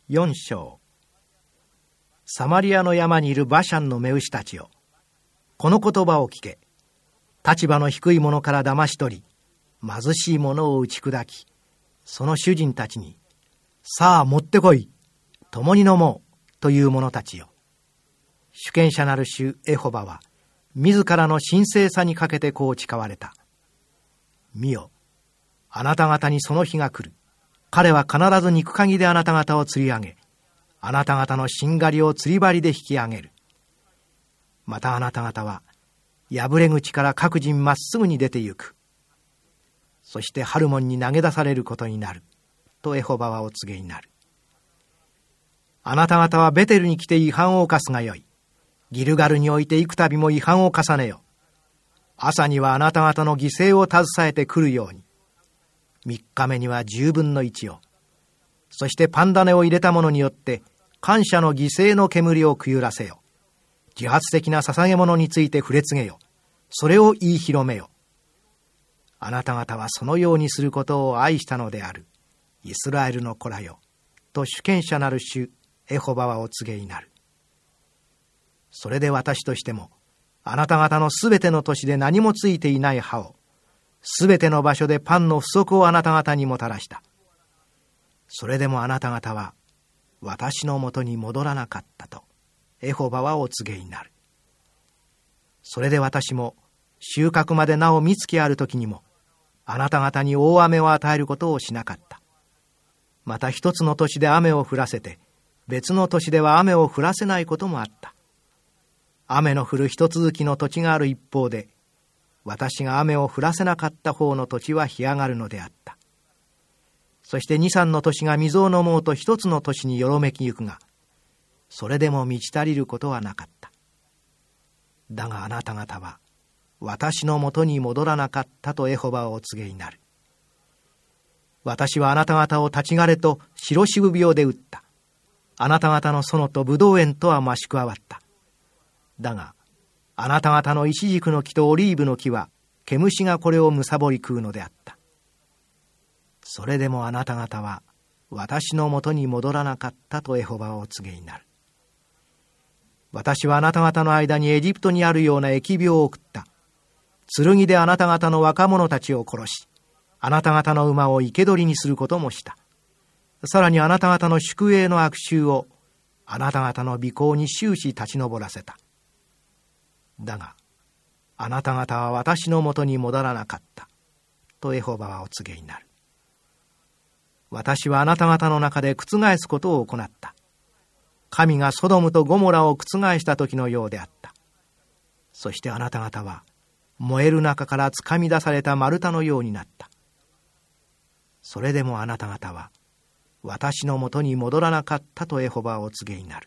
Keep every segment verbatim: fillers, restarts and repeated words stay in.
よん章。サマリアの山にいるバシャンの目牛たちよ、この言葉を聞け。立場の低い者から騙し取り、貧しい者を打ち砕き、その主人たちに、さあ持ってこい、共に飲もうという者たちよ。主権者なる主エホバは、自らの神聖さにかけてこう誓われた。見よ、あなた方にその日が来る。彼は必ず肉鍵であなた方を釣り上げ、あなた方のしんがりを釣り針で引き上げる。またあなた方は、破れ口から各人まっすぐに出て行く。そしてハルモンに投げ出されることになる。とエホバはお告げになる。あなた方はベテルに来て違反を犯すがよい。ギルガルにおいて幾度も違反を重ねよ。朝にはあなた方の犠牲を携えてくるように。三日目には十分の一を。そしてパンダネを入れたものによって感謝の犠牲の煙をくゆらせよ。自発的な捧げ物について触れ告げよ。それを言い広めよ。あなた方はそのようにすることを愛したのである。イスラエルの子らよ。と主権者なる主エホバはお告げになる。それで私としても、あなた方のすべての年で何もついていない葉を、すべての場所でパンの不足をあなた方にもたらした。それでもあなた方は、私のもとに戻らなかったと、エホバはお告げになる。それで私も、収穫までなお三月ある時にも、あなた方に大雨を与えることをしなかった。また一つの年で雨を降らせて、別の年では雨を降らせないこともあった。雨の降る一続きの土地がある一方で、私が雨を降らせなかった方の土地は干上がるのであった。そして二三の年が水を飲もうと一つの年によろめきゆくが、それでも満ち足りることはなかった。だがあなた方は、私のもとに戻らなかったとエホバはお告げになる。私はあなた方を立ち枯れと白渋病で打った。あなた方の園とブドウ園とは増し加わった。だが、あなた方のイチジクの木とオリーブの木は、毛虫がこれをむさぼり食うのであった。それでもあなた方は、私のもとに戻らなかったとエホバはお告げになる。私はあなた方の間にエジプトにあるような疫病を送った。剣であなた方の若者たちを殺し、あなた方の馬を生け捕りにすることもした。さらにあなた方の宿営の悪臭を、あなた方の鼻孔に終始立ち上らせた。だが、あなた方は私のもとに戻らなかった。とエホバはお告げになる。私はあなた方の中で覆すことを行った。神がソドムとゴモラを覆した時のようであった。そしてあなた方は、燃える中からつかみ出された丸太のようになった。それでもあなた方は、私のもとに戻らなかったとエホバはお告げになる。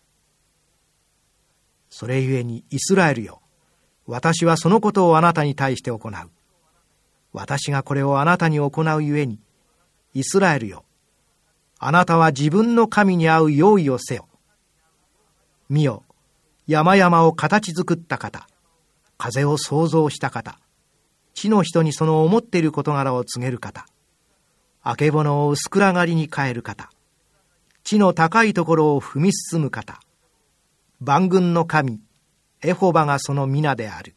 それゆえにイスラエルよ、私はそのことをあなたに対して行う。私がこれをあなたに行うゆえに、イスラエルよ、あなたは自分の神に会う用意をせよ。見よ、山々を形作った方、風を創造した方、地の人にその思っている事柄を告げる方、あけぼのを薄暗がりに変える方、地の高いところを踏み進む方、万軍の神エホバがその皆である。